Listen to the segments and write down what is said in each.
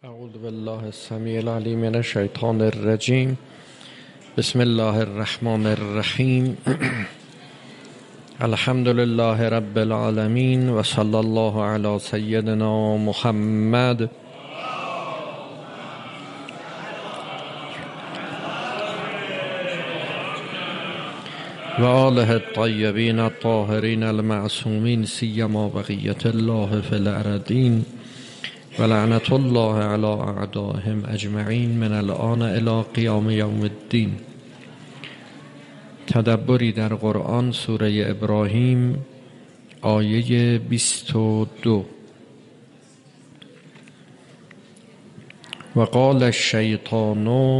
اعوذ بالله السمیع العلیم من الشیطان الرجیم. بسم الله الرحمن الرحیم. الحمد لله رب العالمین و صلی الله علی سیدنا محمد و آله الطیبین الطاهرین المعصومین سیما بقیة الله فی الارضین و لعنت الله علی اعدائهم اجمعین من الآن الی قیام یوم الدین. تدبری در قرآن، سوره ابراهیم، آیه 22. و قال الشیطان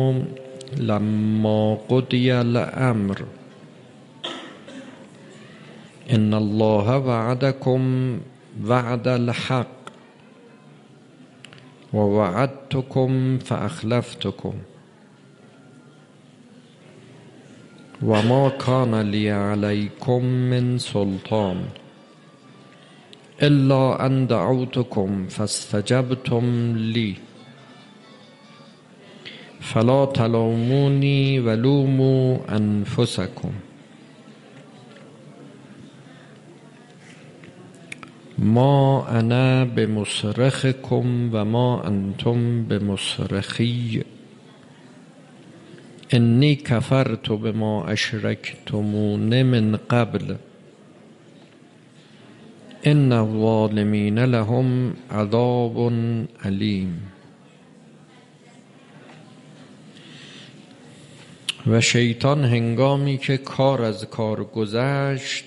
لما قضی الامر ان الله وعدکم وعد الحق و وعدتکم فاخلفتکم و ما کان لی علیکم من سلطان الا ان دعوتکم فاستجبتم لی فلا تلومونی و لوموا انفسکم ما انا بمصرخکم و ما انتم بمصرخی انی کفرت بما اشرکتمون من قبل ان الظالمین لهم عذاب علیم. و شیطان هنگامی که کار از کار گذشت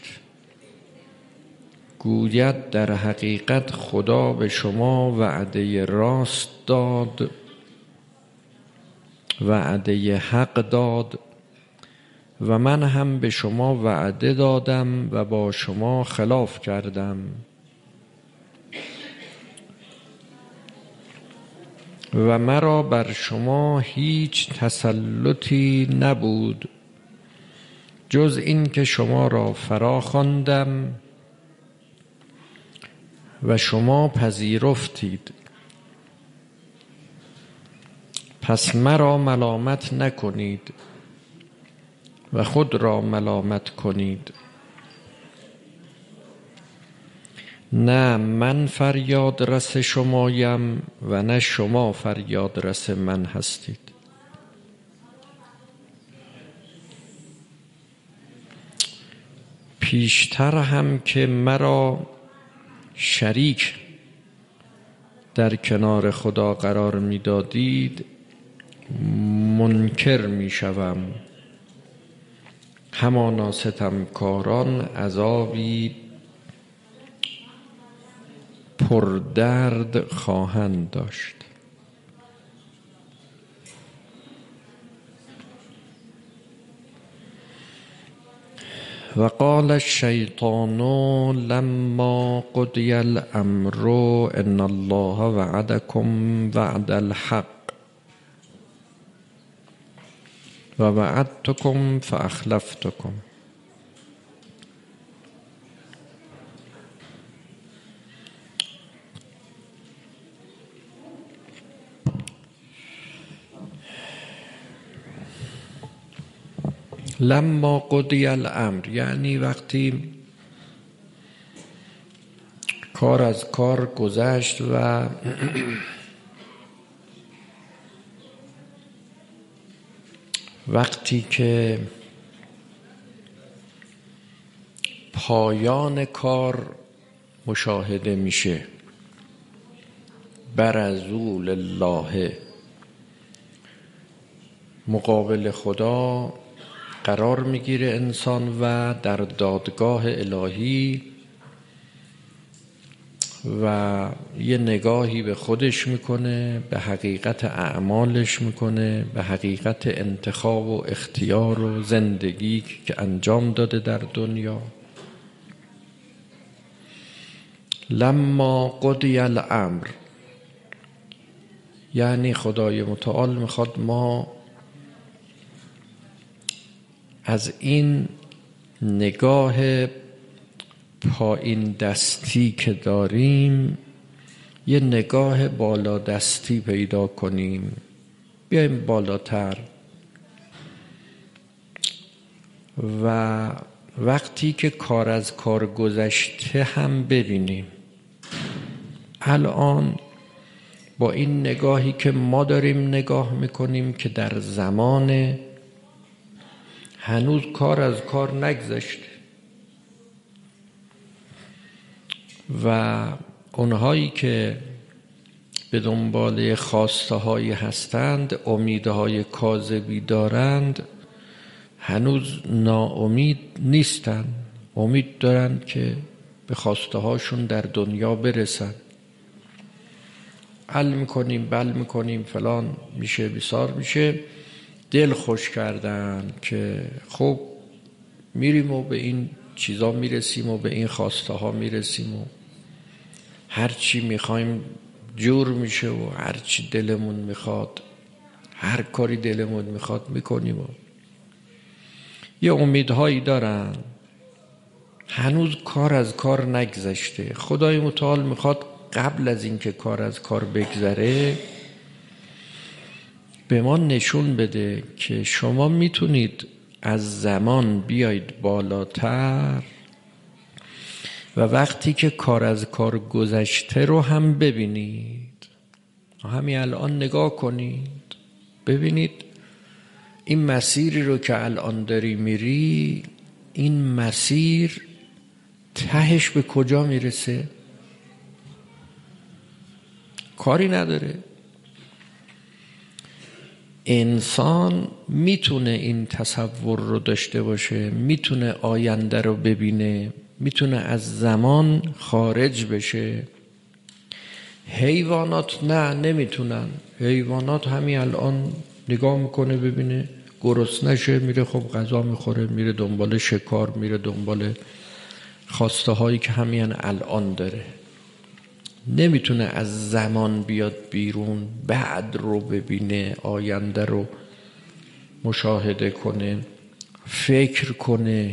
گوید در حقیقت خدا به شما وعده راست داد، وعده حق داد و من هم به شما وعده دادم و با شما خلاف کردم و مرا بر شما هیچ تسلطی نبود جز این که شما را فرا خواندم و شما پذیرفتید. پس مرا ملامت نکنید و خود را ملامت کنید. نه من فریاد رس شمایم و نه شما فریاد رس من هستید. پیشتر هم که مرا شریک در کنار خدا قرار میدادید منکر میشوم، همانا ستمکاران عذابی پردرد خواهند داشت. و قال الشیطان لما قضی الامر ان الله وعدکم وعد الحق و وعدتکم فاخلفتکم. لما قضی الامر یعنی وقتی کار از کار گذشت و وقتی که پایان کار مشاهده میشه، برزول الله، مقابل خدا قرار میگیره انسان و در دادگاه الهی و یه نگاهی به خودش میکنه، به حقیقت اعمالش میکنه، به حقیقت انتخاب و اختیار و زندگی که انجام داده در دنیا. لما قضی الامر یعنی خدای متعال میخواد ما از این نگاه پایین دستی که داریم یه نگاه بالا دستی پیدا کنیم، بیایم بالاتر و وقتی که کار از کار گذشته هم ببینیم. الان با این نگاهی که ما داریم نگاه میکنیم که در زمان هنوز کار از کار نگذشته و اونهایی که به دنبال خواسته هایی هستند، امیدهای کاذبی دارند، هنوز ناامید نیستن، امید دارند که به خواسته هاشون در دنیا برسن. عل میکنیم بل میکنیم فلان میشه بسار میشه، دل خوش کردن که خب میریم و به این چیزا میرسیم و به این خواسته ها میرسیم و هر چی میخوایم جور میشه و هر چی دلمون میخواد، هر کاری دلمون میخواد میکنیم و یه امیدهایی دارن. هنوز کار از کار نگذشته. خدای متعال میخواد قبل از اینکه کار از کار بگذره به ما نشون بده که شما میتونید از زمان بیایید بالاتر و وقتی که کار از کار گذشته رو هم ببینید. همین الان نگاه کنید ببینید این مسیری رو که الان داری میری، این مسیر تهش به کجا میرسه؟ کاری نداره. انسان میتونه این تصور رو داشته باشه، میتونه آینده رو ببینه، میتونه از زمان خارج بشه. حیوانات نه، نمیتونن. حیوانات همین الان نگاه میکنه ببینه گرسنه شه، میره خب غذا میخوره، میره دنبال شکار، میره دنبال خواسته هایی که همین الان داره. نمیتونه از زمان بیاد بیرون، بعد رو ببینه، آینده رو مشاهده کنه، فکر کنه.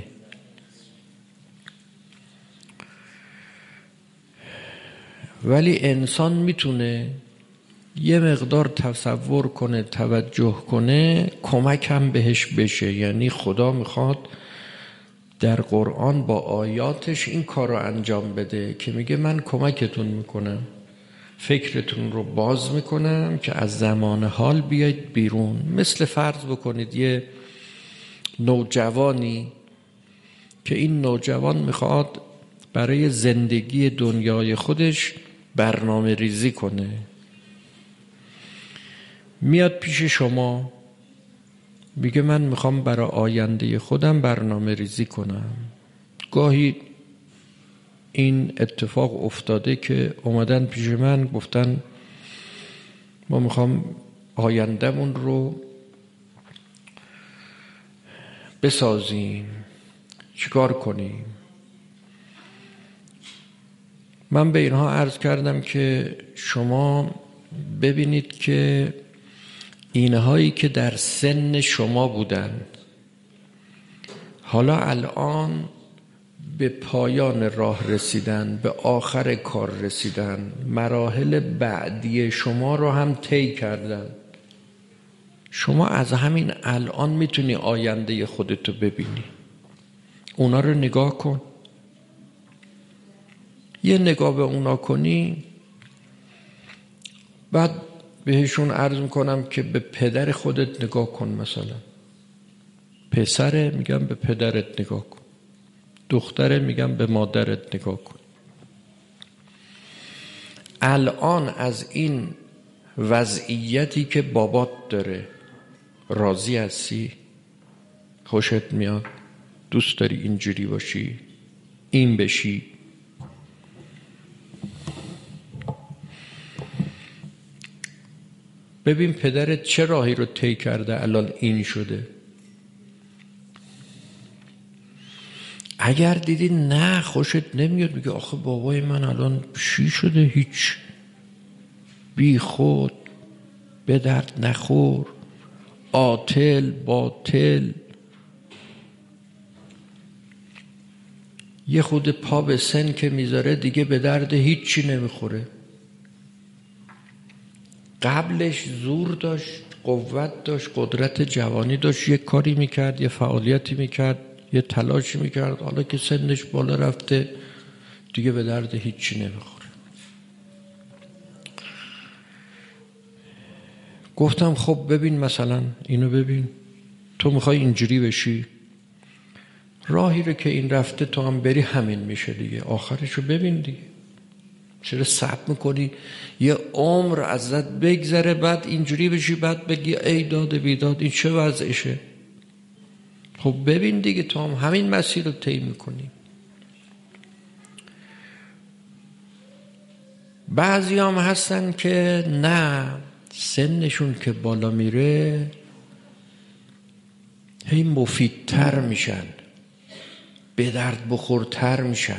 ولی انسان میتونه یه مقدار تصور کنه، توجه کنه، کمک هم بهش بشه. یعنی خدا میخواد در قرآن با آیاتش این کار رو انجام بده که میگه من کمکتون میکنم، فکرتون رو باز میکنم که از زمان حال بیاید بیرون. مثل فرض بکنید یه نوجوانی که این نوجوان میخواد برای زندگی دنیای خودش برنامه ریزی کنه، میاد پیش شما میگه من میخوام برای آینده خودم برنامه ریزی کنم. گاهی این اتفاق افتاده که اومدن پیش من گفتن ما میخوام آیندهمون رو بسازیم، چیکار کنیم؟ من به اینها عرض کردم که شما ببینید که اینهایی که در سن شما بودن حالا الان به پایان راه رسیدن، به آخر کار رسیدن، مراحل بعدی شما رو هم طی کردن. شما از همین الان میتونی آینده خودتو ببینی. اونا رو نگاه کن. یه نگاه به اونا کنی، بعد بهشون عرض میکنم که به پدر خودت نگاه کن. مثلا پسره میگم به پدرت نگاه کن، دختره میگم به مادرت نگاه کن. الان از این وضعیتی که بابات داره راضی هستی؟ خوشت میاد؟ دوست داری اینجوری باشی؟ این بشی؟ ببین پدرت چه راهی رو طی کرده الان این شده. اگر دیدی نه خوشت نمیاد، میگه آخه بابای من الان چی شده؟ هیچ، بی خود، به درد نخور، عاطل، باطل، یه خود پا به سن که میذاره دیگه به درد هیچی نمیخوره. قبلش زور داشت، قوت داشت، قدرت جوانی داشت، یه کاری میکرد، یه فعالیتی میکرد، یه تلاشی میکرد. حالا که سنش بالا رفته دیگه به درد هیچی نمیخوره. گفتم خب ببین مثلا اینو ببین، تو میخوای اینجوری بشی، راهی رو که این رفته تو هم بری همین میشه دیگه، آخرشو ببین دیگه. چرا صبر میکنی یه عمر ازت بگذره بعد اینجوری بشی بعد بگی ای داد بیداد این چه وضعشه؟ خب ببین دیگه تو هم همین مسیر رو طی میکنی. بعضی هم هستن که نه، سنشون که بالا میره هی مفیدتر میشن، به درد بخورتر میشن.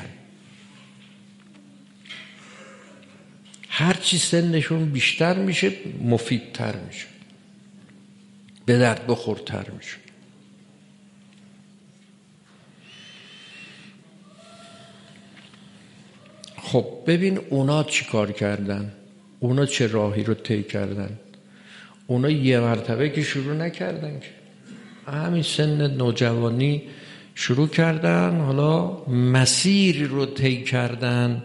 هرچی سنشون بیشتر میشه مفیدتر میشه، به درد بخورتر میشه. خب ببین اونا چی کار کردن، اونا چه راهی رو طی کردن. اونا یه مرتبه که شروع نکردن، که همین سن نوجوانی شروع کردن، حالا مسیری رو طی کردن.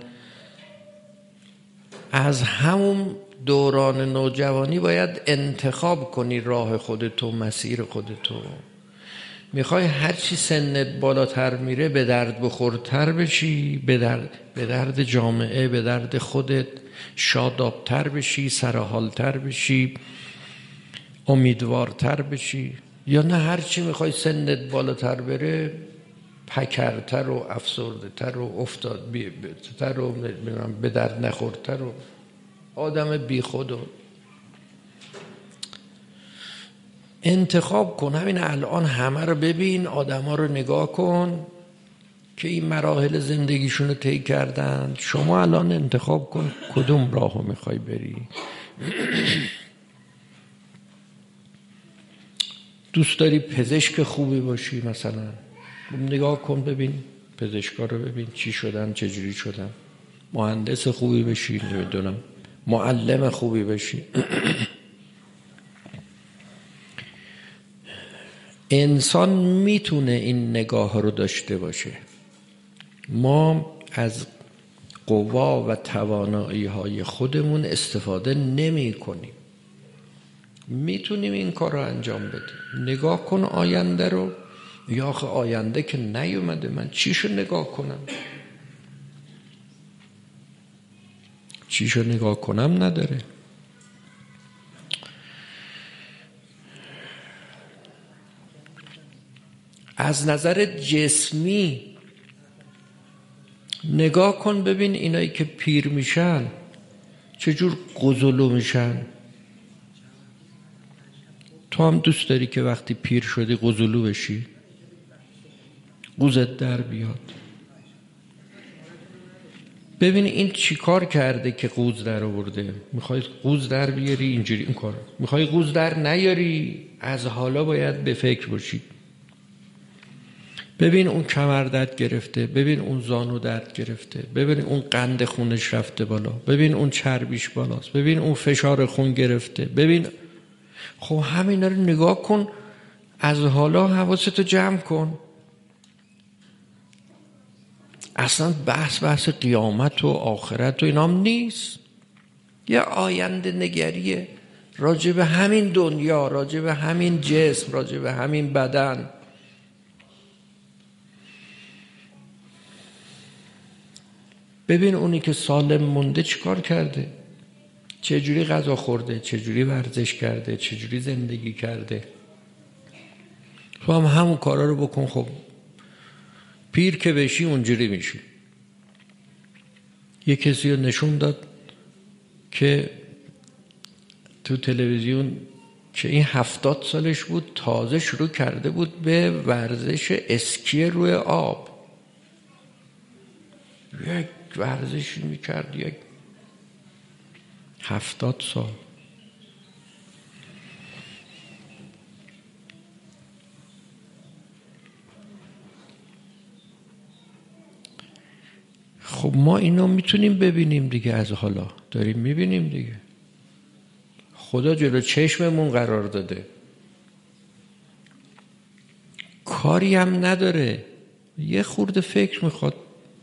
از همون دوران نوجوانی باید انتخاب کنی راه خودتو، مسیر خودتو. میخوای هرچی سنت بالاتر میره به درد بخورتر بشی، به درد جامعه، به درد خودت، شادابتر بشی، سرحالتر بشی، امیدوارتر بشی، یا نه هرچی میخوای سنت بالاتر بره پکرتر و افسرده‌تر و افتادتر و به درد نخورتر و آدم بی خود. و انتخاب کن. همین الان همه رو ببین، آدم ها رو نگاه کن که این مراحل زندگیشون رو طی کردن. شما الان انتخاب کن کدوم راه رو میخوای بری. دوست داری پزشک خوبی باشی مثلا، نگاه کن ببین پزشکا رو ببین چی شدن، چجوری شدن. مهندس خوبی بشی، نمیدونم معلم خوبی بشی. انسان میتونه این نگاه رو داشته باشه. ما از قوا و توانایی های خودمون استفاده نمی کنیم. میتونیم این کار رو انجام بدیم. نگاه کن آینده رو. یا آخه آینده که نیومده، من چیشو نگاه کنم؟ چیشو نگاه کنم نداره. از نظر جسمی نگاه کن ببین اینایی که پیر میشن چجور قزلو میشن. تو هم دوست داری که وقتی پیر شدی قزلو بشی، قوزت در بیاد. ببین این چی کار کرده که قوز در آورده. میخوای قوز در بیاری اینجوری این کار، میخوای قوز در نیاری از حالا باید به فکر باشی. ببین اون کمر درد گرفته، ببین اون زانو درد گرفته، ببین اون قند خونش رفته بالا، ببین اون چربیش بالاست، ببین اون فشار خون گرفته، ببین. خب همینا رو نگاه کن، از حالا حواستو جمع کن. اصلا بحث قیامت و آخرت و اینام نیست. یه آینده نگریه راجع به همین دنیا، راجع به همین جسم، راجع به همین بدن. ببین اونی که سالم مونده چیکار کرده، چجوری غذا خورده، چجوری ورزش کرده، چجوری زندگی کرده. تو هم همون کارا رو بکن. خب پیر که بشی اونجوری میشی. یه کسی رو نشون داد که تو تلویزیون که این 70 سالش بود، تازه شروع کرده بود به ورزش اسکی روی آب. یک ورزش میکرد، یک 70 سال. خب ما اینو میتونیم ببینیم دیگه، از حالا داریم میبینیم دیگه. خدا جلو چشممون قرار داده، کاری هم نداره. یه خورده فکر میخواد.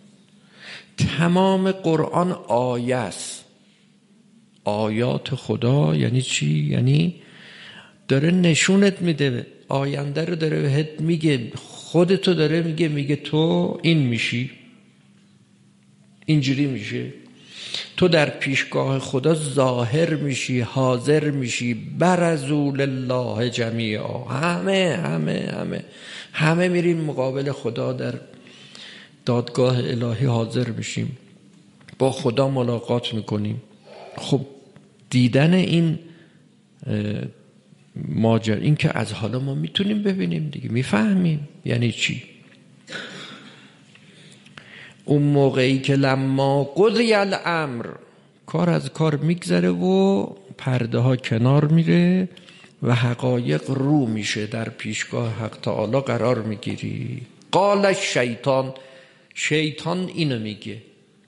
تمام قرآن آیه است. آیات خدا یعنی چی؟ یعنی داره نشونت میده، آینده رو داره بهت میگه، خودتو داره میگه تو این میشی، اینجوری میشه، تو در پیشگاه خدا ظاهر میشی، حاضر میشی. برزوا لله جمیعا، همه میریم مقابل خدا، در دادگاه الهی حاضر میشیم، با خدا ملاقات میکنیم. خب دیدن این ماجرا، این که از حالا ما میتونیم ببینیم دیگه، میفهمیم یعنی چی. اون موقعی که لما قضی الامر، کار از کار میگذره و پرده ها کنار میره و حقایق رو میشه، در پیشگاه حق تعالی قرار میگیری. قال الشیطان، شیطان اینو میگه.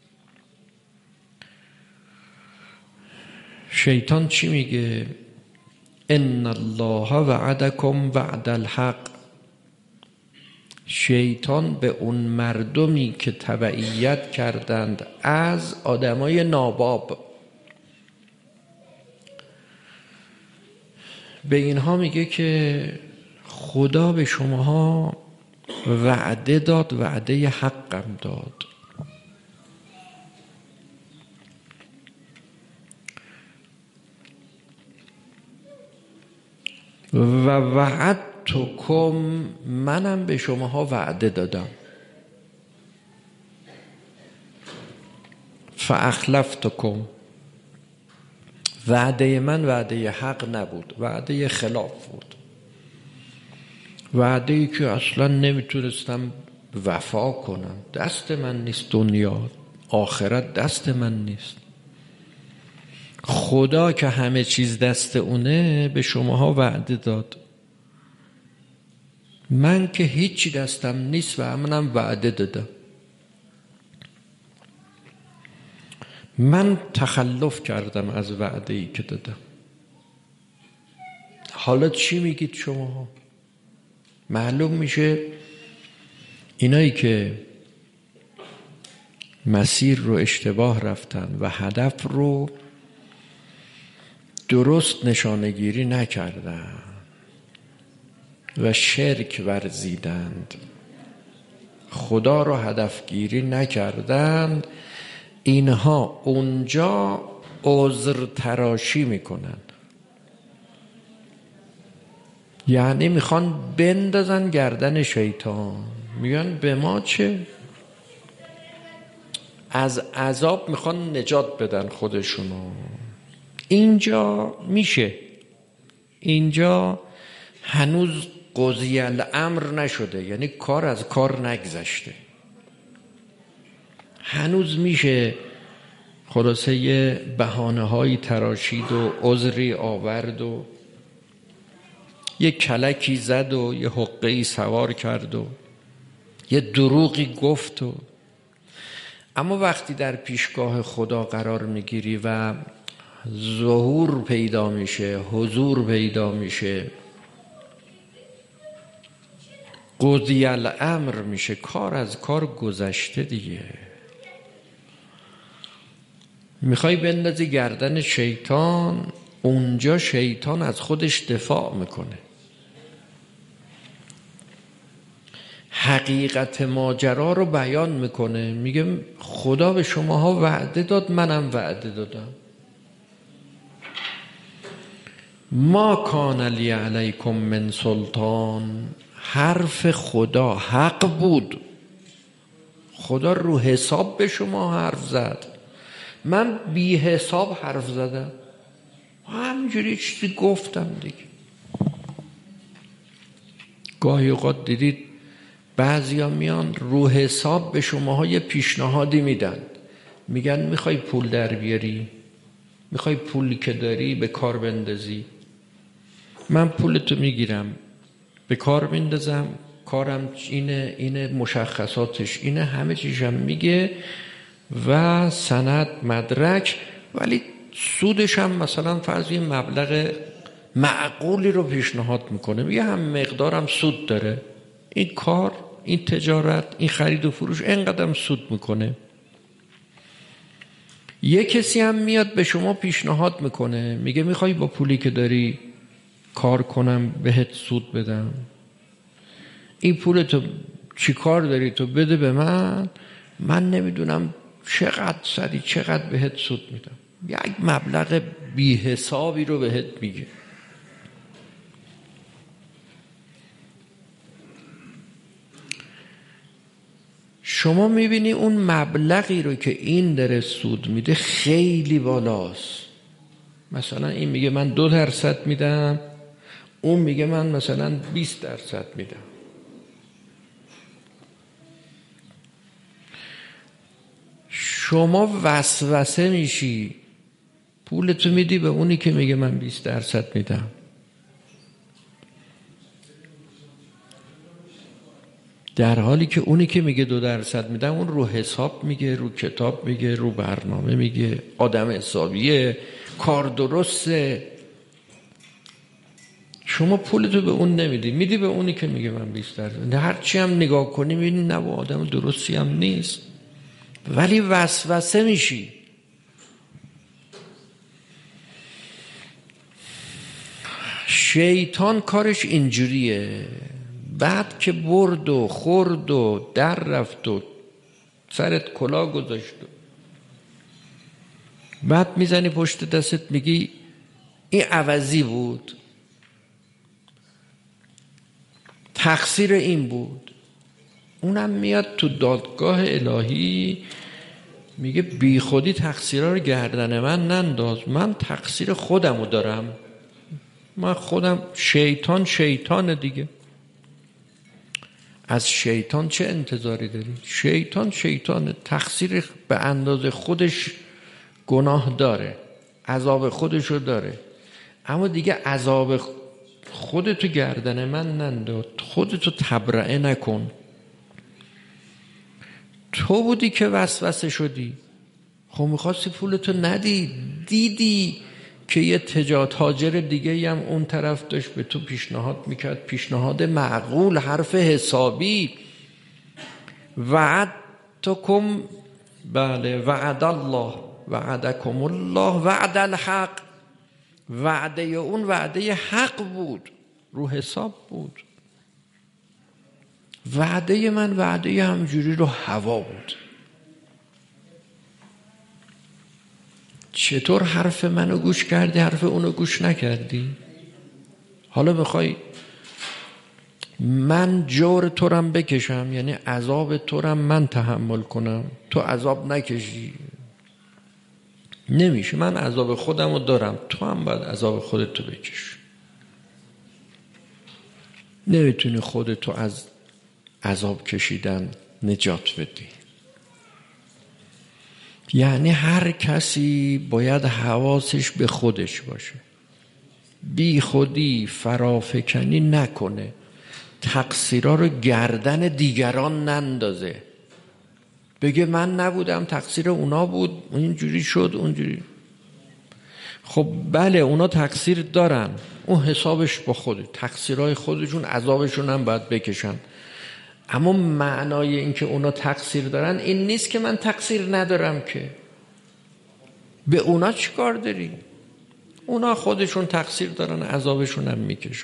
شیطان چی میگه؟ ان الله وعدکم وعد الحق. شیطان به اون مردمی که تبعیت کردند از آدمای ناباب، به اینها میگه که خدا به شماها وعده داد، وعده حقم داد. و وعدتکم، منم به شماها وعده دادم. فاخلفتکم، وعده من وعده حق نبود، وعده خلاف بود، وعده ای که اصلا نمیتونستم وفا کنم. دست من نیست، دنیا آخرت دست من نیست. خدا که همه چیز دست اونه به شماها وعده داد، من که هیچی دستم نیست و منم وعده دادم. من تخلف کردم از وعده ای که دادم. حالا چی میگید شما؟ معلوم میشه اینایی که مسیر رو اشتباه رفتن و هدف رو درست نشانگیری نکردن و شرک ورزیدند، خدا رو هدفگیری نکردند، اینها اونجا عذر تراشی میکنن. یعنی میخوان بندازن گردن شیطان، میگن به ما چه؟ از عذاب میخوان نجات بدن خودشونو. اینجا میشه، اینجا هنوز قضی الامر نشده، یعنی کار از کار نگذشته، هنوز میشه خلاصه یه بهانه هایی تراشید و عذری آورد و یه کلکی زد و یه حقه‌ای سوار کرد و یه دروغی گفت و. اما وقتی در پیشگاه خدا قرار میگیری و ظهور پیدا میشه، حضور پیدا میشه، قضی الامر میشه، کار از کار گذشته دیگه. میخوای بندازی گردن شیطان، اونجا شیطان از خودش دفاع میکنه. حقیقت ماجرا رو بیان میکنه، میگه خدا به شماها وعده داد، منم وعده دادم. ما کان لی علیکم من سلطان، حرف خدا حق بود. خدا رو حساب به شما حرف زد، من بی حساب حرف زدم، همینجوری چیزی گفتم دیگه. گاهی اوقات دیدید بعضیا میان رو حساب به شماها یه پیشنهادی میدن، میگن میخوای پول در بیاری، میخوای پولی که داری به کار بندازی، من پولتو میگیرم به کار میندازم، کارم اینه مشخصاتش اینه، همه چیزم میگه و سند مدرک، ولی سودش هم مثلا فرض یه مبلغ معقولی رو پیشنهاد میکنه، میگه هم مقدارم سود داره، این کار، این تجارت، این خرید و فروش اینقدر سود میکنه. یه کسی هم میاد به شما پیشنهاد میکنه، میگه میخوای با پولی که داری کار کنم بهت سود بدم، این پول تو چی کار داری تو بده به من نمیدونم چقدر بهت سود میدم، یک مبلغ بی حسابی رو بهت میگه. شما میبینی اون مبلغی رو که این داره سود میده خیلی بالاست. مثلا این میگه من 2% میدم، اون میگه من مثلا 20% میدم. شما وسوسه میشی، پولتو میدی به اونی که میگه من 20% میدم. در حالی که اونی که میگه 2% میدم اون رو حساب میگه، رو کتاب میگه، رو برنامه میگه، آدم حسابیه، کار درسته. شما پولتو به اون نمیدی، میدی به اونی که میگه من 20%. هرچی هم نگاه کنی میبینی نه آدم درستی هم نیست، ولی وسوسه میشی. شیطان کارش اینجوریه، بعد که برد و خورد و در رفت و سرت کلاه گذاشت و بعد میزنی پشت دستت میگی این عوضی بود، تقصیر این بود. اونم میاد تو دادگاه الهی میگه بی خودی تقصیرها رو گردن من ننداز، من تقصیر خودمو دارم، من خودم. شیطان دیگه. از شیطان چه انتظاری داری؟ شیطان تقصیر به اندازه خودش گناه داره، عذاب خودشو داره، اما دیگه عذاب خودتو گردن من ننداز، خودتو تبرئه نکن. تو بودی که وسوسه شدی، خب میخواستی پولتو ندی، دیدی که یه تاجر دیگه هم اون طرف داشت به تو پیشنهاد میکرد، پیشنهاد معقول، حرف حسابی. وعدتکم، بله، وعد الله وعدکم الله وعد الحق، وعده اون وعده حق بود، رو حساب بود. وعده من وعده همجوری رو هوا بود. چطور حرف منو گوش کردی، حرف اونو گوش نکردی؟ حالا میخوای من جور تو رم بکشم، یعنی عذاب تو رم من تحمل کنم، تو عذاب نکشی؟ نمیشه. من عذاب خودمو دارم، تو هم باید عذاب خودتو بکش. نمیتونی خودتو از عذاب کشیدن نجات بدی. یعنی هر کسی باید حواسش به خودش باشه، بی خودی فرافکنی نکنه، تقصیرها رو گردن دیگران نندازه، بگه من نبودم، تقصیر اونا بود، اینجوری شد اونجوری. خب بله اونا تقصیر دارن، اون حسابش با خود، تقصیرهای خودشون عذابشون هم باید بکشن، اما معنای این که اونا تقصیر دارن این نیست که من تقصیر ندارم. که به اونا چی کار داری؟ اونا خودشون تقصیر دارن، عذابشون هم میکشن.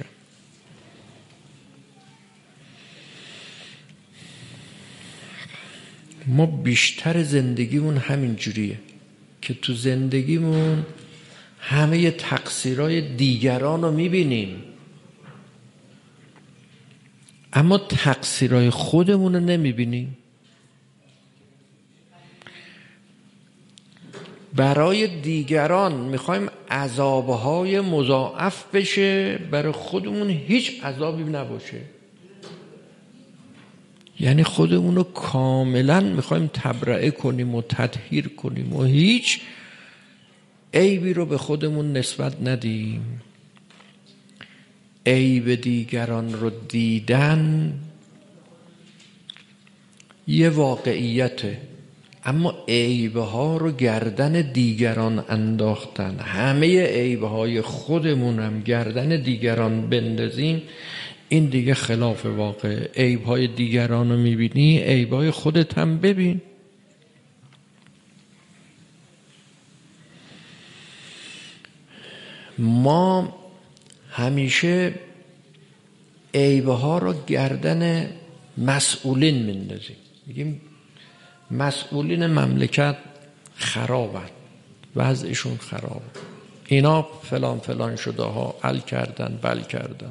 ما بیشتر زندگیمون همین جوریه که تو زندگیمون همه تقصیرهای دیگران رو میبینیم، اما تقصیرهای خودمون رو نمیبینیم. برای دیگران میخوایم عذابهای مضاعف بشه، برای خودمون هیچ عذابی نباشه. یعنی خودمون رو کاملا میخوایم تبرئه کنیم و تطهیر کنیم و هیچ عیبی رو به خودمون نسبت ندیم. عیب دیگران رو دیدن یه واقعیته، اما عیبها رو گردن دیگران انداختن. همه عیبهای خودمونم گردن دیگران بندازیم، این دیگه خلاف واقع. عیبهای دیگران رو میبینی، عیبهای خودت هم ببین. ما همیشه عیبها رو گردن مسئولین میندازیم، میگیم مسئولین مملکت خرابن، وضعشون خرابه، اینا فلان فلان شده ها، ال کردن بل کردن.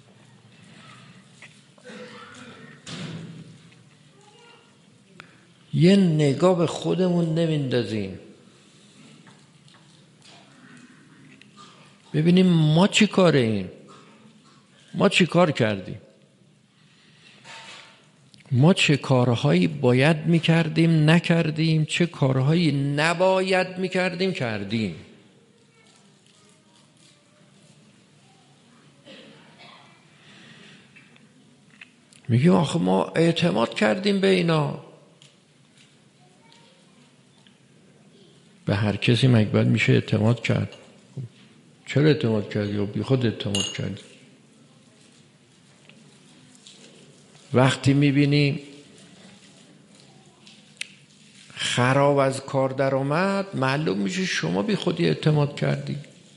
یه نگاه به خودمون نمیندازیم ببینیم ما چی کاره ایم، ما چی کار کردیم، ما چه کارهایی باید میکردیم نکردیم، چه کارهایی نباید میکردیم کردیم. میگیم آخه ما اعتماد کردیم به اینا. به هر کسی مگه میشه اعتماد کرد؟ چرا اعتماد کردی؟ یا بی خود اعتماد کردی؟ وقتی میبینی خراب از کار در آمد، معلوم میشه شما بی خودی اعتماد کردی.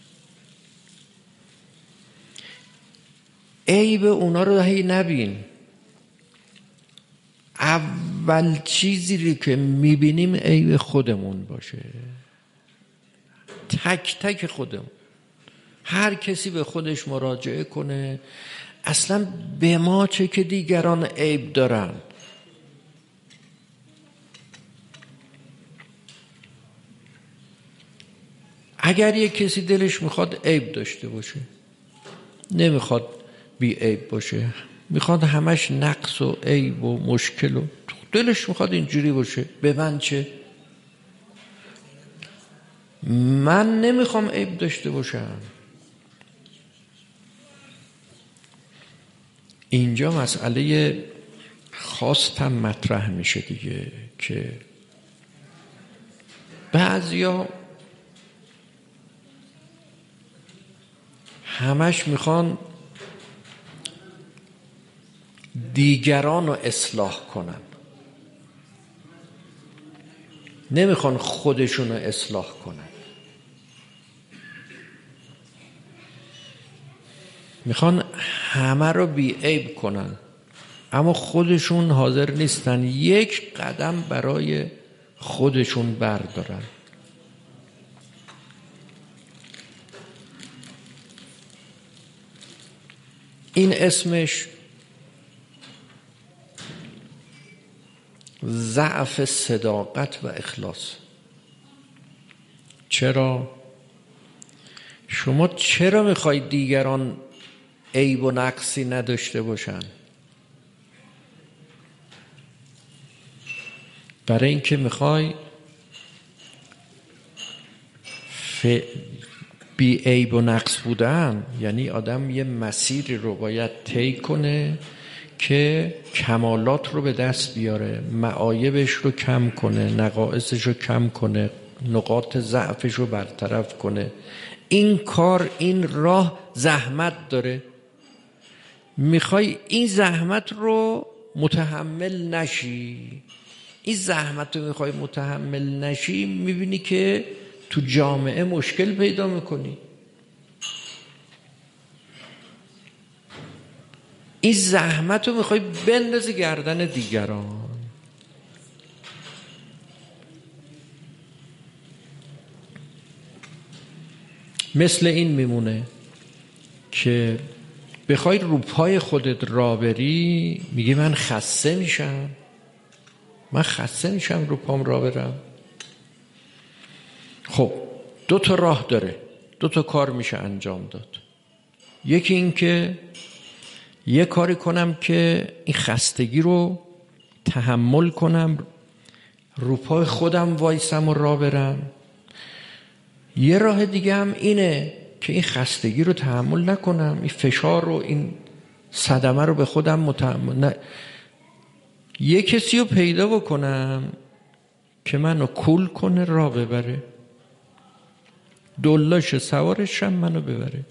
عیب اونا رو هی نبین. اول چیزی که میبینیم عیب خودمون باشه، تک تک خودمون. هر کسی به خودش مراجعه کنه، اصلا به ما چه که دیگران عیب دارن. اگر یک کسی دلش میخواد عیب داشته باشه، نمیخواد بی عیب باشه، میخواد همش نقص و عیب و مشکل و دلش میخواد اینجوری باشه، به من چه؟ من نمیخوام عیب داشته باشم. اینجا مسئله خواستم مطرح میشه دیگه، که بعضیا همش میخوان دیگران رو اصلاح کنن، نمیخوان خودشون رو اصلاح کنن. میخوان همه رو بی عیب کنن، اما خودشون حاضر نیستن یک قدم برای خودشون بردارن. این اسمش ضعف صداقت و اخلاص. چرا؟ شما چرا میخوای دیگران عیب و نقصی نداشته باشن؟ برای اینکه میخوای بی عیب و نقص بودن، یعنی آدم یه مسیری رو باید طی کنه که کمالات رو به دست بیاره، معایبش رو کم کنه، نقائصش رو کم کنه، نقاط ضعفش رو برطرف کنه. این کار، این راه زحمت داره. میخوای این زحمت رو متحمل نشی، این زحمت رو میخوای متحمل نشی، میبینی که تو جامعه مشکل پیدا میکنی. این زحمت رو میخوای بندازی گردن دیگران. مثل این میمونه که بخوای رو پای خودت را بری، میگی من خسته میشم رو پام را برم. خب 2 تا راه داره، 2 تا کار میشه انجام داد. یکی این که یه کاری کنم که این خستگی رو تحمل کنم، رو پای خودم وایسم و را برم. یه راه دیگه هم اینه که این خستگی رو تحمل نکنم، این فشار رو، این صدمه رو به خودم یه کسی رو پیدا بکنم که منو کول کنه را ببره، دلاش سوارشم منو ببره.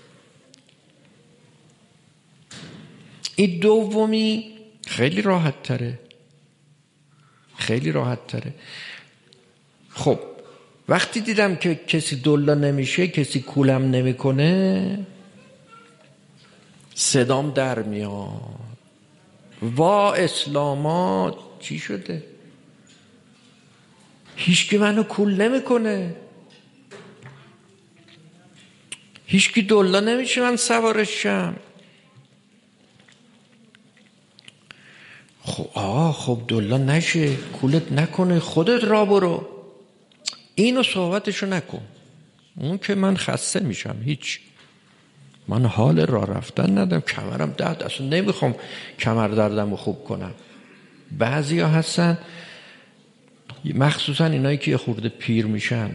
این دومی خیلی راحت تره، خیلی راحت تره. خب وقتی دیدم که کسی دلا نمیشه، کسی کولم نمیکنه، صدام در میاد، وا اسلاما چی شده؟ هیچکی منو کول نمیکنه، هیچکی دلا نمیشه من سوارشم. خب دلا نشه، کولت نکنه، خودت را برو. اینو صحبتشو نکن، اون که من خسته میشم، هیچ، من حال راه رفتن ندارم، کمرم درد، اصلا نمیخوام کمر دردمو خوب کنم. بعضی ها هستن مخصوصا اینایی که خورده پیر میشن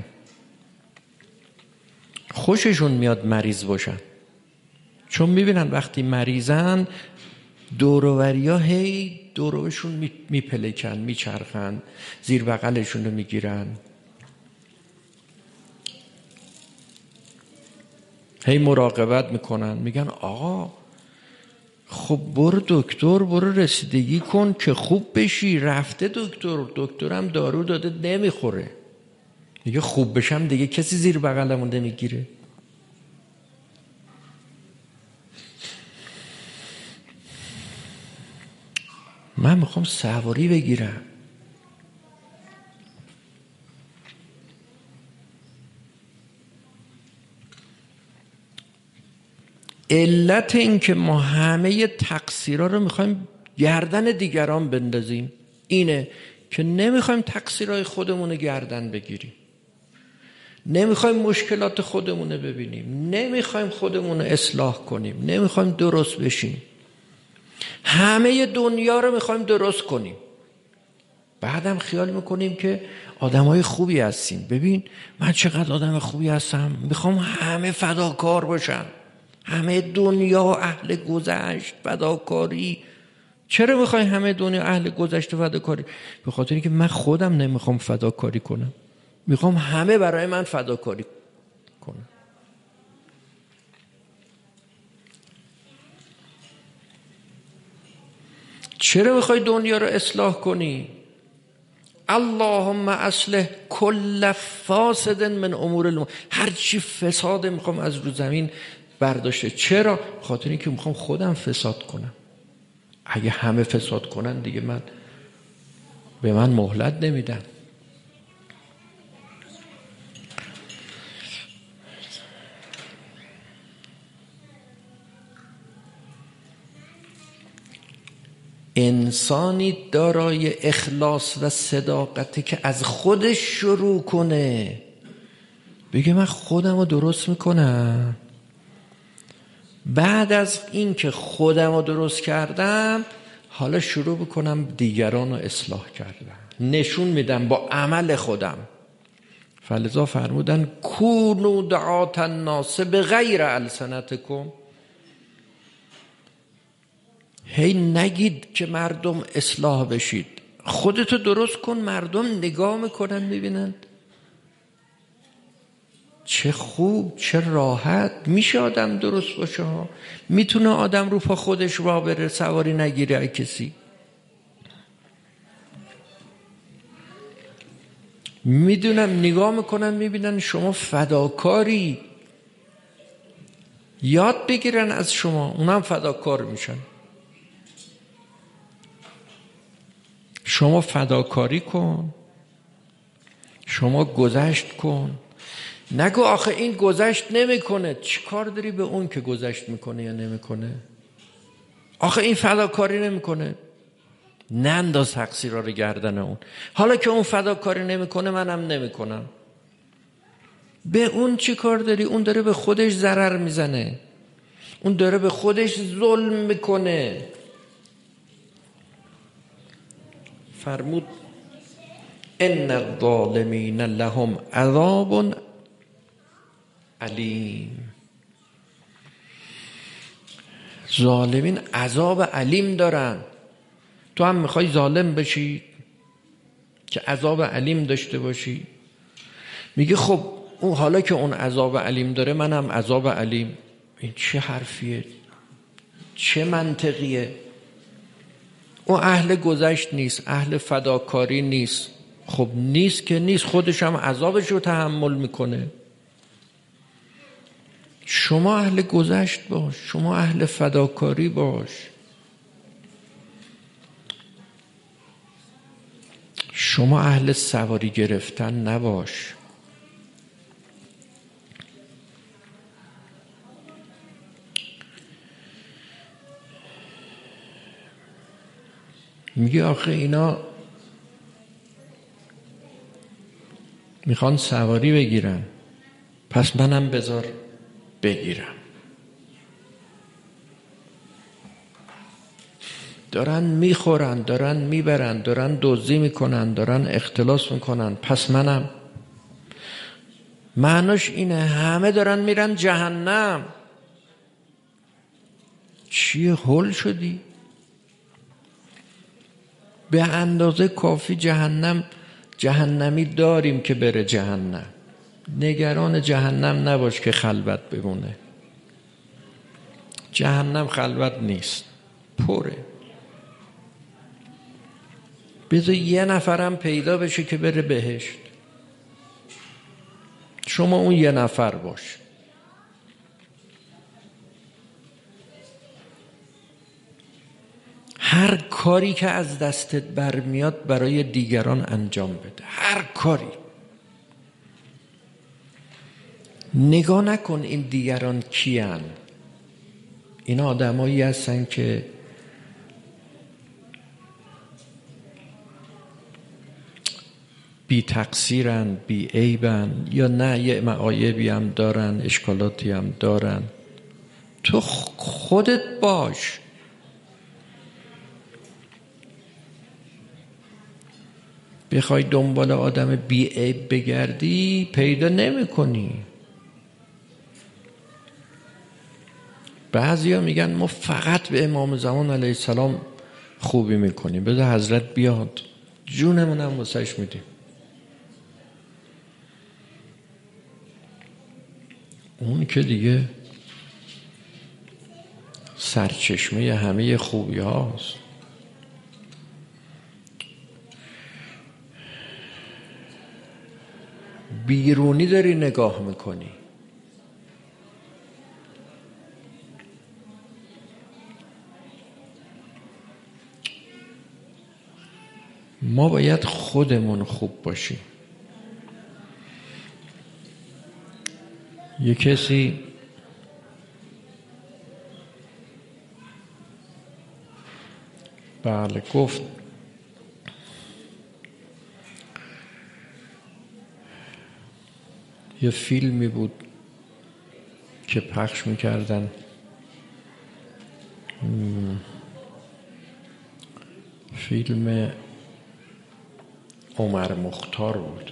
خوششون میاد مریض باشن، چون میبینن وقتی مریضن دورووریا هی دوروشون میپلکن، میچرخن، زیر بغلشون رو میگیرن، هی مراقبت میکنن، میگن آقا خب برو دکتر، برو رسیدگی کن که خوب بشی. رفته دکترم دارو داده نمیخوره، دیگه خوب بشم دیگه کسی زیر بغلمو نمیگیره. من میخوام سواری بگیرم. علت این که ما همه تقصیرها رو میخوایم گردن دیگران بندازیم اینه که نمیخوایم تقصیرهای خودمون رو گردن بگیریم، نمیخوایم مشکلات خودمون رو ببینیم، نمیخوایم خودمون رو اصلاح کنیم، نمیخوایم درست بشیم، همه دنیا رو میخوایم درست کنیم. بعدم خیال میکنیم که آدمای خوبی هستیم. ببین من چقدر آدم خوبی هستم، میخوام همه فداکار باشن، همه دنیا اهل گذشت فداکاری. چرا میخوای همه دنیا اهل گذشت و فداکاری؟ به خاطر اینکه من خودم نمیخوام فداکاری کنم، میخوام همه برای من فداکاری کنم. چرا میخوای دنیا رو اصلاح کنی؟ اللهم اصلح کل فاسد من امور الامور. هر چی فساد میخوام از رو زمین برداشته. چرا؟ خاطر اینکه میخوام خودم فساد کنم. اگه همه فساد کنن دیگه به من مهلت نمیدن. انسانی دارای اخلاص و صداقتی که از خودش شروع کنه، بگه من خودم رو درست میکنم، بعد از این که خودم رو درست کردم حالا شروع بکنم دیگران رو اصلاح کردم، نشون میدم با عمل خودم. فلذا فرمودن کونوا دعاة الناس بغیر السنتکم. هی نگید که مردم اصلاح بشید، خودتو درست کن، مردم نگاه میکنن میبینن چه خوب، چه راحت میشه آدم درست باشه، میتونه آدم رو پا خودش راه بره، سواری نگیره کسی، میدونم نگاه میکنن میبینن شما فداکاری، یاد بگیرن از شما، اونم فداکار میشن. شما فداکاری کن، شما گذشت کن، نگو آخه این گذشت نمیکنه، چی کار داری به اون که گذشت میکنه یا نمیکنه؟ آخه این فداکاری نمیکنه، ننداز تقصیرها رو گردن اون. حالا که اون فداکاری نمیکنه منم نمیکنم، به اون چی کار داری؟ اون داره به خودش ضرر میزنه، اون داره به خودش ظلم میکنه. فرمود ان الظالمین لهم عذاب علیم. ظالمین عذاب علیم دارن. تو هم میخوای ظالم بشی؟ که عذاب علیم داشته باشی؟ میگه خب اون حالا که اون عذاب علیم داره منم عذاب علیم. این چه حرفیه؟ چه منطقیه؟ اون اهل گذشت نیست، اهل فداکاری نیست. خب نیست که نیست، خودش هم عذابش رو تحمل میکنه. شما اهل گذشت باش، شما اهل فداکاری باش، شما اهل سواری گرفتن نباش. میگه آخه اینا میخوان سواری بگیرن، پس منم بذار بگیرم. دارن میخورن، دارن میبرن، دارن دزدی میکنن، دارن اختلاس میکنن، پس منم. معناش اینه همه دارن میرن جهنم. چیه هول شدی؟ به اندازه کافی جهنمی داریم که بره جهنم. نگران جهنم نباش که خلوت بمونه. جهنم خلوت نیست، پره. بذار یه نفرم پیدا بشه که بره بهشت. شما اون یه نفر باش. هر کاری که از دستت برمیاد برای دیگران انجام بده. هر کاری. نگاه نکن این دیگران کیان. اینا آدمایی هستن که بی تقصیرن، بی عیبن، یا نه یه معایبی هم دارن، اشکالاتی هم دارن. تو خودت باش. بخوای دنبال آدم بی عیب بگردی پیدا نمی کنی. بعضیا میگن ما فقط به امام زمان علیه السلام خوبی میکنیم، بذار حضرت بیاد جونمون هم واسش میدیم. اون که دیگه سرچشمه همه خوبی هاست. بیرونی داری نگاه میکنی. ما باید خودمون خوب باشیم. یه کسی بله گفت یه فیلمی بود که پخش میکردن، فیلم عمر مختار بود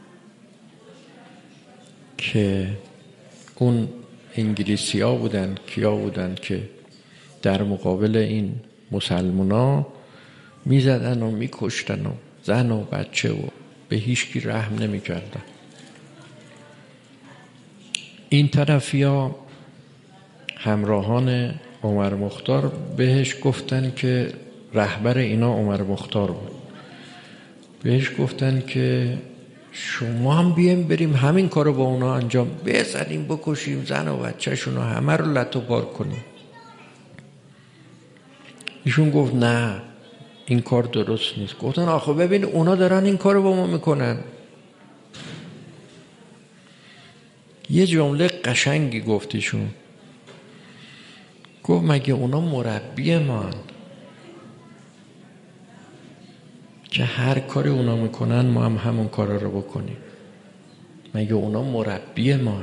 که اون انگلیسی ها بودن، کیا بودن که در مقابل این مسلمونا میزدن و میکشتن و زن و بچه و به هیچ کی رحم نمیکردن. این طرفی ها همراهان عمر مختار بهش گفتن که رهبر اینا عمر مختار بود، بهش گفتن که شما هم بیایم بریم همین کارو با اونا انجام بزنیم، بکشیم زن و بچه‌شون و همه رو لت و پار کنیم. ایشون گفت نه این کار درست نیست. گفتن آخه ببین اونا دارن این کارو با ما میکنن. یه جمله قشنگی گفتیشون، گفت مگه اونا مربی ما که هر کاری اونا میکنن ما هم همون کارا رو بکنیم؟ مگه اونا مربی ما؟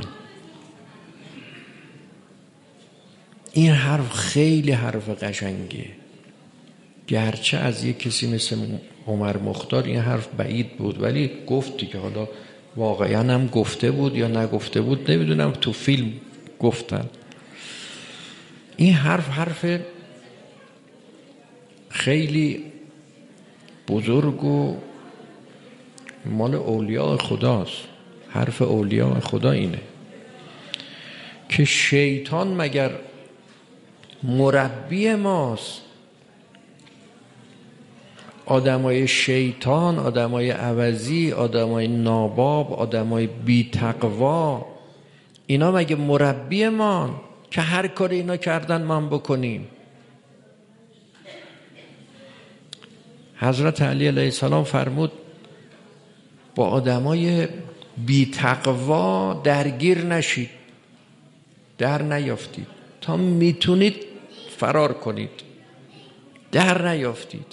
این حرف خیلی حرف قشنگیه، گرچه از یک کسی مثل عمر مختار این حرف بعید بود، ولی گفتی که حالا واقعا هم گفته بود یا نگفته بود نمیدونم، تو فیلم گفتن. این حرف خیلی بزرگ و مال اولیاء خداست. حرف اولیاء خدا اینه که شیطان مگر مربی ماست؟ آدمای شیطان، آدمای عوضی، آدمای ناباب، آدمای بی تقوا، اینا مگه مربی ما که هر کار اینا کردن ما هم بکنیم؟ حضرت علی علیه السلام فرمود با آدمای بی تقوا درگیر نشید، در نیافتید. تا میتونید فرار کنید، در نیافتید،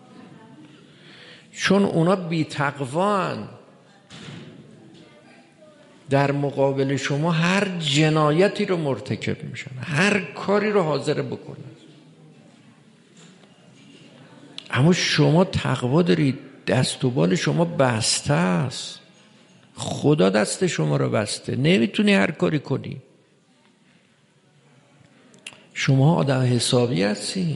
چون اونا بی تقوان. در مقابل شما هر جنایتی رو مرتکب میشن، هر کاری رو حاضر بکنن. اما شما تقوا دارید، دست و بال شما بسته است. خدا دست شما رو بسته، نمیتونی هر کاری کنی. شما آدم حسابی هستی.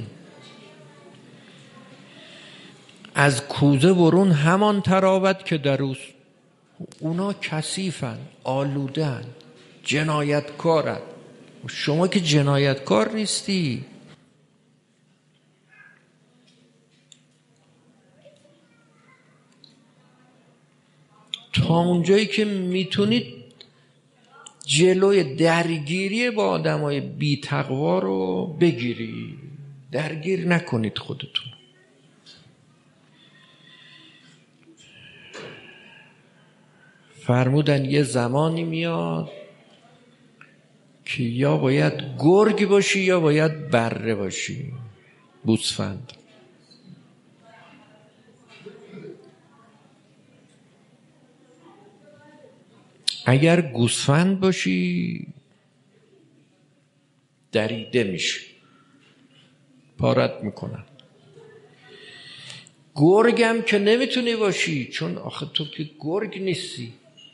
از کوزه برون همان تراوت که دروس. اونا کثیفن، آلودن، جنایتکارن. شما که جنایتکار نیستی. تا اونجایی که میتونید جلوی درگیری با آدمای بی تقوا رو بگیری، درگیر نکنید خودتون. فرمودن یه زمانی میاد که یا باید گرگ باشی یا باید بره باشی، گوسفند. اگر گوسفند باشی دریده میشی، پارت میکنن. گرگم که نمیتونی باشی، چون آخه تو که گرگ نیستی،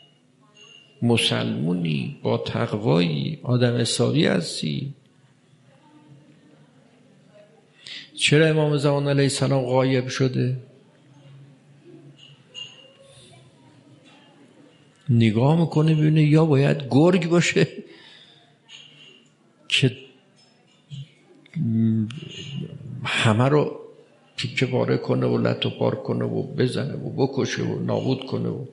مسلمونی، با تقوایی، آدم حسابی هستی. چرا امام زمان علیه السلام غایب شده؟ نگاه میکنه ببینه یا باید گرگ باشه که همه رو تیکه پاره کنه و لت و پار کنه و بزنه و بکشه و نابود کنه و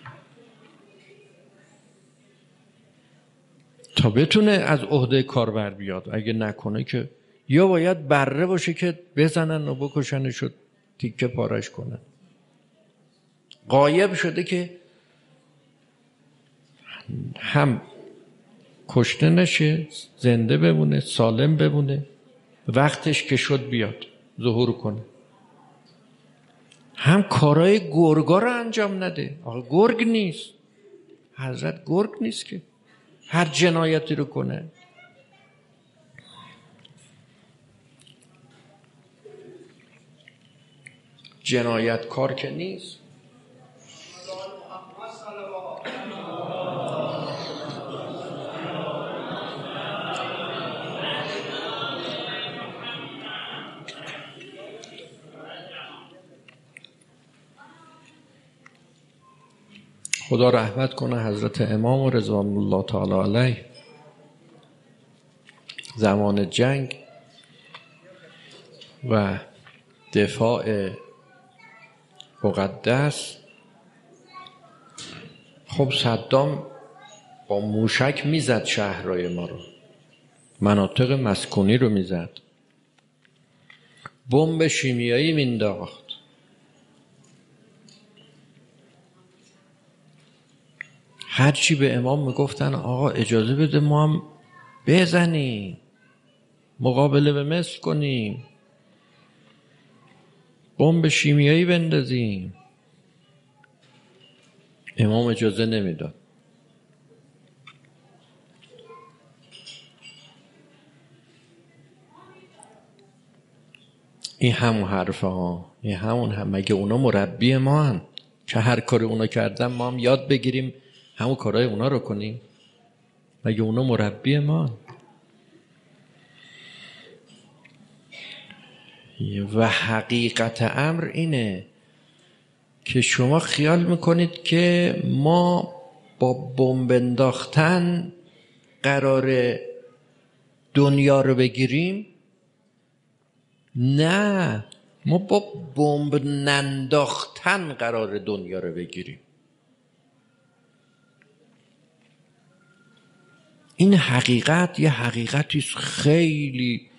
تا بتونه از عهده کار بر بیاد. اگه نکنه که یا باید بره باشه که بزنن و بکشنش و تیکه پارش کنن. غایب شده که هم کشته نشه، زنده بمونه، سالم بمونه، وقتش که شد بیاد ظهور کنه. هم کارهای گرگا رو انجام نده. آقا گرگ نیست، حضرت گرگ نیست که هر جنایتی رو کنه. جنایتکار که نیست. خدا رحمت کنه حضرت امام و رضوان الله تعالی علیه. زمان جنگ و دفاع مقدس، خب صدام با موشک میزد شهرهای ما رو، مناطق مسکونی رو میزد، بمب شیمیایی مینداخت. هرچی به امام میگفتن آقا اجازه بده ما هم بزنیم، مقابله به مصر کنیم، بمب شیمیایی بندازیم، امام اجازه نمیداد. این همون حرفه ها، این همون مگه اونا مربی ما هن که هر کاری اونا کردن ما هم یاد بگیریم همون کارهای اونا رو کنیم؟ مگه اونا مربی ما هن؟ و حقیقت امر اینه که شما خیال میکنید که ما با بمب انداختن قرار دنیا رو بگیریم؟ نه، ما با بمب ننداختن قرار دنیا رو بگیریم. این حقیقت یه حقیقتی خیلی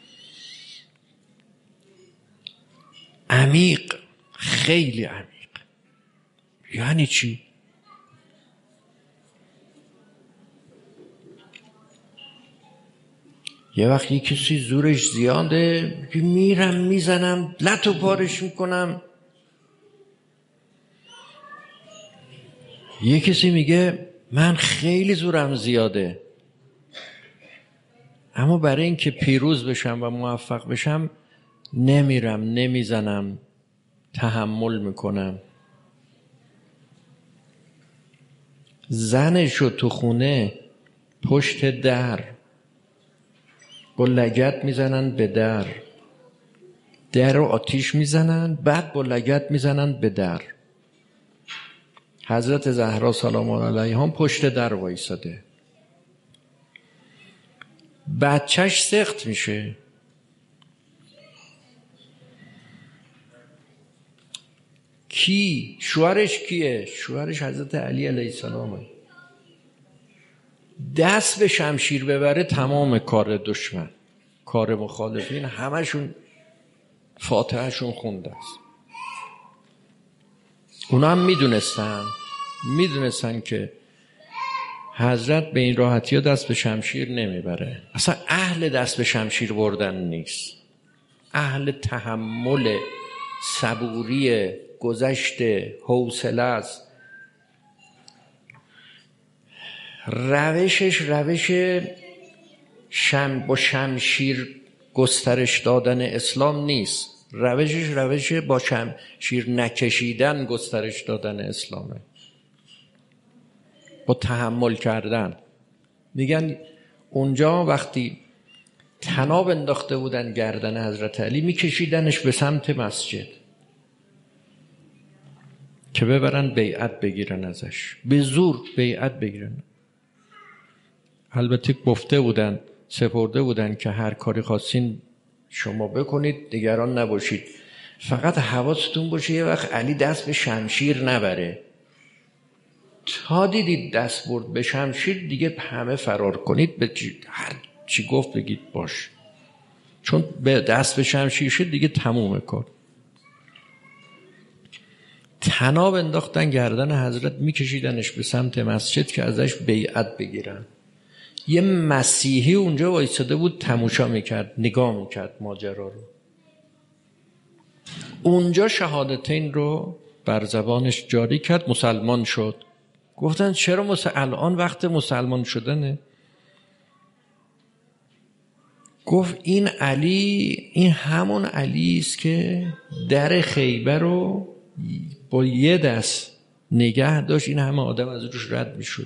عمیق، خیلی عمیق. یعنی چی؟ یه وقتی کسی زورش زیاده میرم میزنم لط و پارش میکنم. یه کسی میگه من خیلی زورم زیاده، اما برای اینکه پیروز بشم و موفق بشم نمیرم نمیزنم، تحمل میکنم. زنشو تو خونه پشت در با لگد میزنن به در، در رو آتیش میزنن، بعد با لگد میزنن به در. حضرت زهرا سلام الله علیها پشت در وایساده، بچهش سخت میشه. کی؟ شوهرش کیه؟ شوهرش حضرت علی علیه السلامه. دست به شمشیر ببره تمام کار دشمن، کار مخالفین همشون فاتحهشون خونده است. اونا هم میدونستن که حضرت به این راحتی ها دست به شمشیر نمیبره. اصلا اهل دست به شمشیر بردن نیست، اهل تحمل، صبوری، گذشت، حوصله است. روشش روش با شمشیر گسترش دادن اسلام نیست، روش با شمشیر نکشیدن گسترش دادن اسلامه، با تحمل کردن. میگن اونجا وقتی طناب انداخته بودن گردن حضرت علی میکشیدنش به سمت مسجد که ببرن بیعت بگیرن ازش، به زور بیعت بگیرن. البته گفته بودن، سپرده بودن که هر کاری خواستین شما بکنید، دیگران نباشید، فقط حواستون باشه یه وقت علی دست به شمشیر نبره. تا دیدید دست برد به شمشیر دیگه همه فرار کنید، به هر چی گفت بگید باش، چون به دست به شمشیر شد دیگه تمومه کار. طناب انداختن گردن حضرت میکشیدنش به سمت مسجد که ازش بیعت بگیرن. یه مسیحی اونجا وایساده بود تماشا میکرد، نگاه میکرد ماجرا رو. اونجا شهادتین رو بر زبانش جاری کرد، مسلمان شد. گفتن چرا الان وقت مسلمان شدنه؟ گفت این علی، این همون علی است که در خیبر رو با یه دست نگه داشت، این همه آدم از روش رد میشد.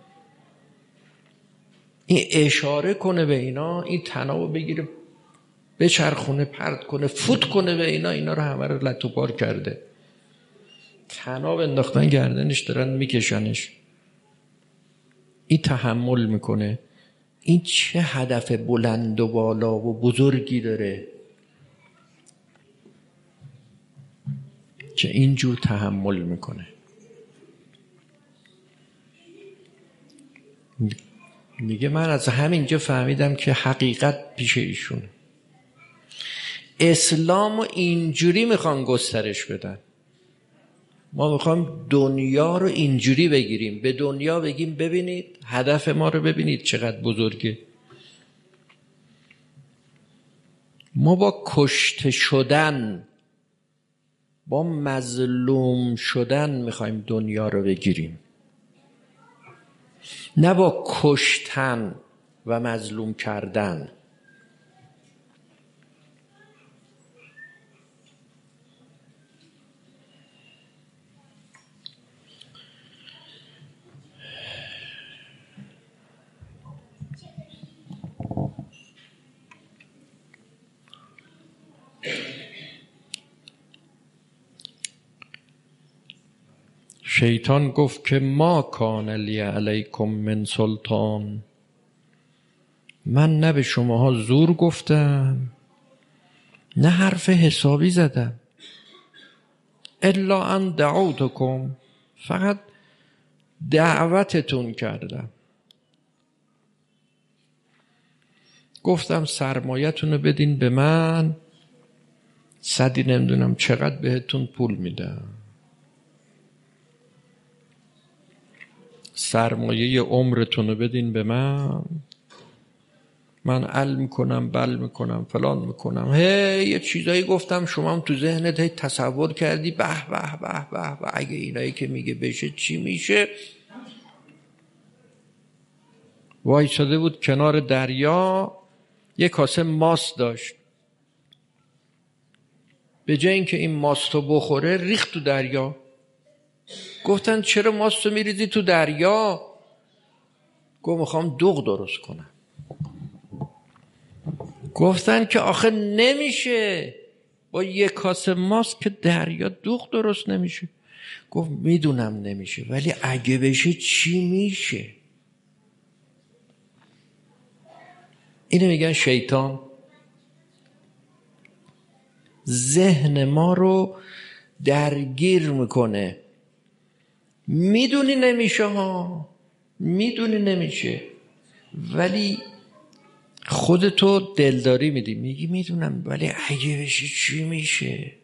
این اشاره کنه به اینا، این طنابو بگیره بچرخونه، پرت کنه، فوت کنه به اینا رو همه رو لت و پار کرده. طناب انداختن گردنش، دارن میکشنش، این تحمل میکنه. این چه هدف بلند و بالا و بزرگی داره که اینجور تحمل میکنه؟ میگه من از همینجا فهمیدم که حقیقت پیش ایشونه. اسلام اینجوری میخوان گسترش بدن. ما میخوام دنیا رو اینجوری بگیریم، به دنیا بگیم ببینید هدف ما رو ببینید چقدر بزرگه. ما با کشته شدن، با مظلوم شدن میخوایم دنیا رو بگیریم، نه با کشتن و مظلوم کردن. شیطان گفت که ما کان لی علیکم من سلطان، من نه به شماها زور گفتم نه حرف حسابی زدم، الا ان دعوتکم، فقط دعوتتون کردم، گفتم سرمایتون رو بدین به من، صدی نمیدونم چقدر بهتون پول میدم، سرمایه عمرتون رو بدین به من، من علم میکنم بل میکنم فلان میکنم. یه چیزایی گفتم شما هم تو ذهنت تصور کردی به به به به به، اگه اینایی که میگه بشه چی میشه. وایساده بود کنار دریا، یه کاسه ماست داشت، به جای اینکه این ماستو بخوره ریخت تو دریا. گفتن چرا ماستو میریزی تو دریا؟ گفت میخوام دوغ درست کنم. گفتن که آخه نمیشه، با یه کاسه ماست که دریا دوغ درست نمیشه. گفت میدونم نمیشه، ولی اگه بشه چی میشه؟ اینو میگن شیطان ذهن ما رو درگیر میکنه. میدونی نمیشه ها، میدونی نمیشه، ولی خودتو دلداری میدی، میگی میدونم ولی اگه بشه چی میشه؟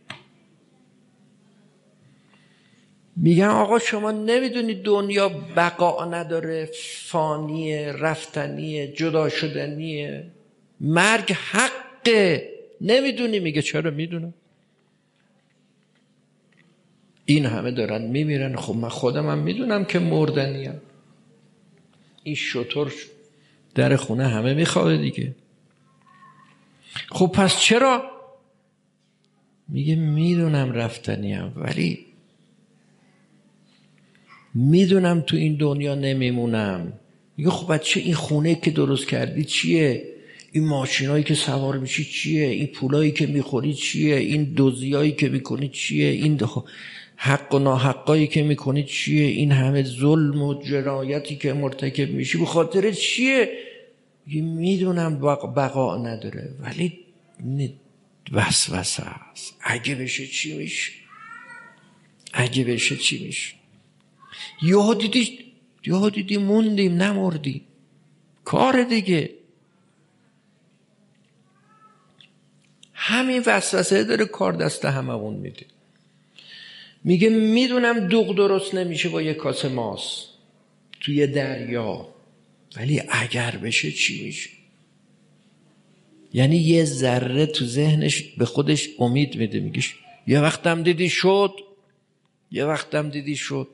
میگن آقا شما نمیدونی دنیا بقا نداره، فانیه، رفتنیه، جدا شدنیه، مرگ حقه، نمیدونی؟ میگه چرا میدونم، این همه دارن میمیرن، خب من خودم هم میدونم که مردنیم، این شطور در خونه همه میخوابه دیگه، خب پس چرا؟ میگه میدونم رفتنیم، ولی میدونم تو این دنیا نمیمونم. میگه خب بچه این خونه که درست کردی چیه؟ این ماشینایی که سوار میشی چیه؟ این پولایی که میخوری چیه؟ این دوزیایی که میکنی چیه؟ این حق و ناحقایی که میکنی چیه؟ این همه ظلم و جنایتی که مرتکب میشی به خاطر چیه؟ میدونم بقا نداره، ولی وسوسه است، اگه بشه چی میشه؟ اگه بشه چی میشه؟ یهو دیدی موندیم نمردی، کار دیگه. همین وسوسه داره کار دست هممون میده. میگه میدونم دوغ درست نمیشه با یه کاسه ماست توی دریا، ولی اگر بشه چی میشه؟ یعنی یه ذره تو ذهنش به خودش امید میده، میگه یه وقتم دیدی شد، یه وقتم دیدی شد.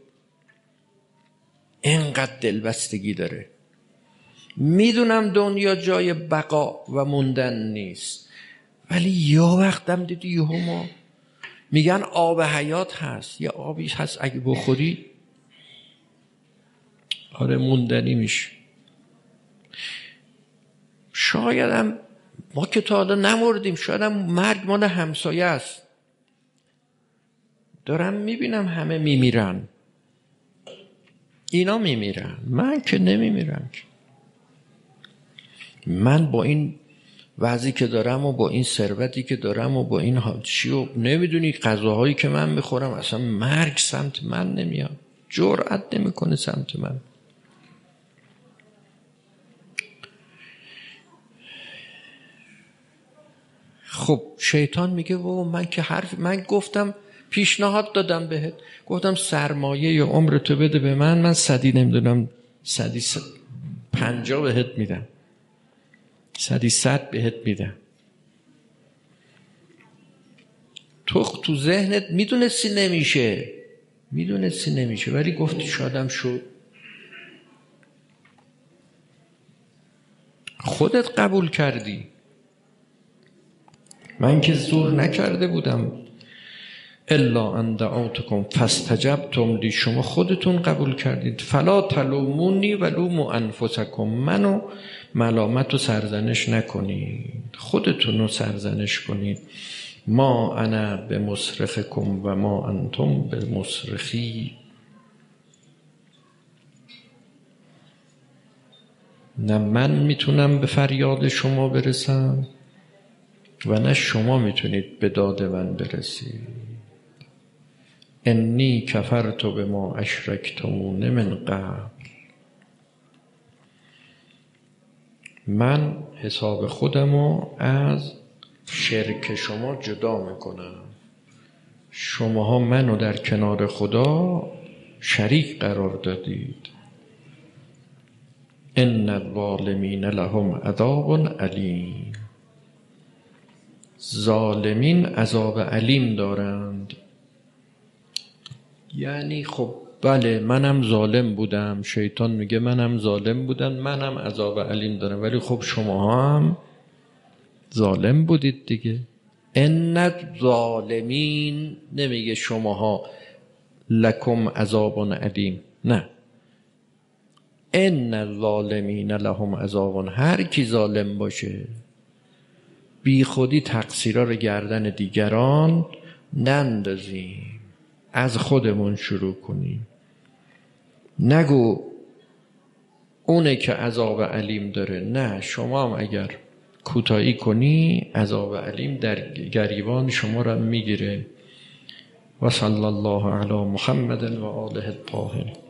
اینقدر دلبستگی داره. میدونم دنیا جای بقا و موندن نیست، ولی یه وقتم دیدی یهو ما میگن آب حیات هست، یه آبی هست اگه بخوری آره موندنی میشه. شایدم ما که تا حالا نمردیم، شایدم مرگ مال همسایه است. دارم میبینم همه میمیرن، اینا میمیرن، من که نمیمیرم. من با این وضعی که دارم و با این ثروتی که دارم و با این چی و نمیدونی غذاهایی که من میخورم، اصلا مرگ سمت من نمیاد، جرأت نمیکنه سمت من. خب شیطان میگه بابا من که من گفتم، پیشنهاد دادم بهت، گفتم سرمایه یا عمرتو بده به من صدی نمیدونم 50 بهت میدم، 100 بهت میدم. تو ذهنت میدونستی نمیشه ولی گفتی شادم شد. خودت قبول کردی، من که زور نکرده بودم. الا ان دعوتکم فاستجبتم لی، شما خودتون قبول کردید. فلا تلومونی ولوموا انفسکم، منو ملامت و سرزنش نکنید، خودتون رو سرزنش کنید. ما انا بمصرخکم و ما انتم بمصرخی، نه من میتونم به فریاد شما برسم و نه شما میتونید به داد من برسید. انی کفرت بما اشرکتمون من قبل. من حساب خودمو از شرک شما جدا میکنم. شماها منو در کنار خدا شریک قرار دادید. ان الظالمین لهم عذاب علیم. ظالمین عذاب علیم دارند. یعنی خب بله منم ظالم بودم، شیطان میگه منم ظالم بودم، منم عذاب علیم دارم، ولی خب شما هم ظالم بودید دیگه. ان الظالمین نمیگه شماها لکم عذاب علیم، نه، ان الظالمین لهم عذاب. هر کی ظالم باشه بی خودی تقصیرها رو گردن دیگران نندازیم، از خودمون شروع کنیم. نگو اونه که عذاب علیم داره، نه، شما هم اگر کوتاهی کنی عذاب علیم در گریبان شما را میگیره. و صلی الله علی محمد و آله الطاهرین.